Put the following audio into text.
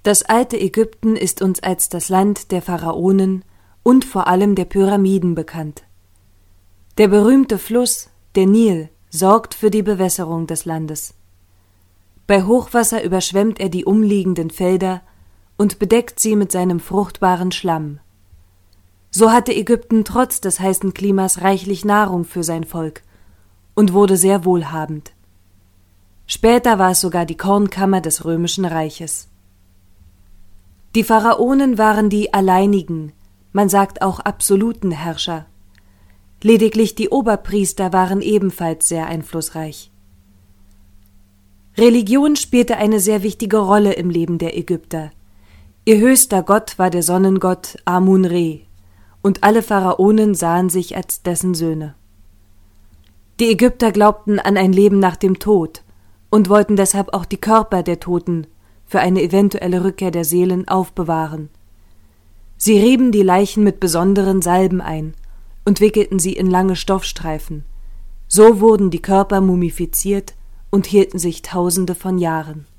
Das alte Ägypten ist uns als das Land der Pharaonen und vor allem der Pyramiden bekannt. Der berühmte Fluss, der Nil, sorgt für die Bewässerung des Landes. Bei Hochwasser überschwemmt er die umliegenden Felder und bedeckt sie mit seinem fruchtbaren Schlamm. So hatte Ägypten trotz des heißen Klimas reichlich Nahrung für sein Volk und wurde sehr wohlhabend. Später war es sogar die Kornkammer des Römischen Reiches. Die Pharaonen waren die alleinigen, man sagt auch absoluten Herrscher. Lediglich die Oberpriester waren ebenfalls sehr einflussreich. Religion spielte eine sehr wichtige Rolle im Leben der Ägypter. Ihr höchster Gott war der Sonnengott Amun-Re, und alle Pharaonen sahen sich als dessen Söhne. Die Ägypter glaubten an ein Leben nach dem Tod und wollten deshalb auch die Körper der Toten für eine eventuelle Rückkehr der Seelen aufbewahren. Sie rieben die Leichen mit besonderen Salben ein und wickelten sie in lange Stoffstreifen. So wurden die Körper mumifiziert und hielten sich Tausende von Jahren.